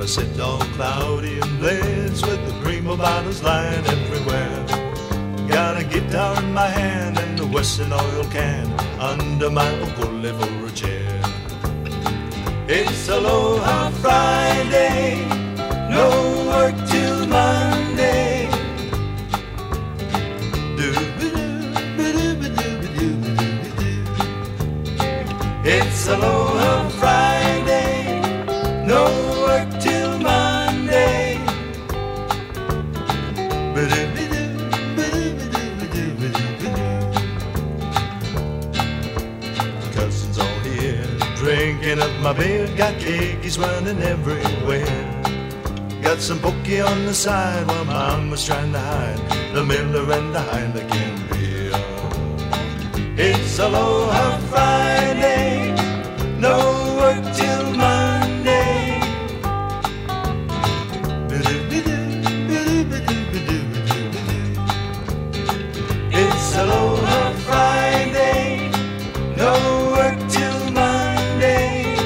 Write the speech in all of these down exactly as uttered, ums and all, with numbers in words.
gonna sit all cloudy and blitz with the prima bottles lying everywhere. Got a guitar in my hand and a Western oil can under my ukulele for a chair. It's Aloha Friday, no work till Monday. It's Aloha Friday, no work till Monday. Cousins all here, drinking up my beer, got cakes running everywhere. Got some pokey on the side while Mama's trying to hide the Miller and the Heineken beer. It's Aloha Friday, no work till Monday. It's Aloha Friday, no work till Monday.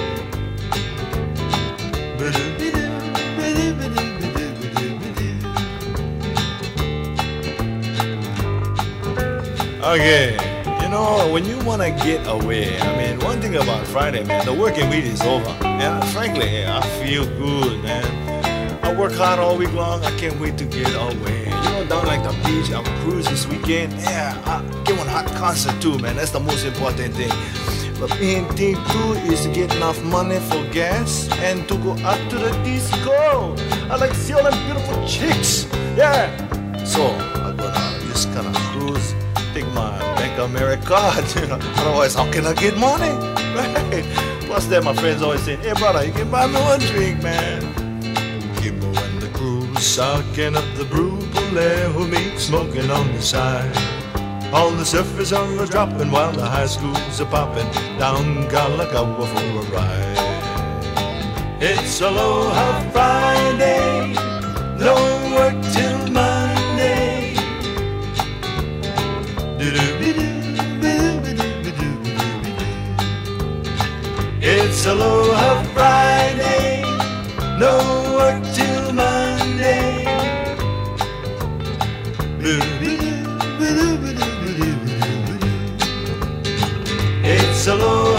Okay, you know, when you want to get away, I mean, one thing about Friday, man, the working week is over. And frankly, I feel good, man. I work hard all week long. I can't wait to get away. You know, down like the beach, I'm cruising this weekend. Yeah, I get one hot concert too, man. That's the most important thing. But main thing too is to get enough money for gas and to go out to the disco. I like to see all them beautiful chicks. Yeah. So I'm gonna just kind of cruise, take my Bank of America card. You know, otherwise how can I get money? Right. Plus, then my friends always say, "Hey brother, you can buy me one drink, man." Give me when the crew's sucking up the brew, who meet smoking on the side. All the surfers are dropping while the high schools are popping down Kalakaua for a ride. It's Aloha Friday, no work till Monday. It's Aloha Friday, no work till Monday. It's Aloha